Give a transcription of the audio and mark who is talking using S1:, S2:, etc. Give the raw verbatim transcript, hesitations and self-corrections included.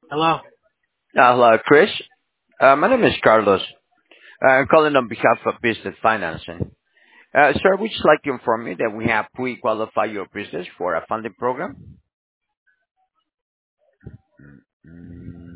S1: Hello.
S2: Uh, Hello, Chris. Uh, My name is Carlos. Uh, I'm calling on behalf of Business Financing. Uh, Sir, would you like to inform me that we have pre-qualified your business for a funding program?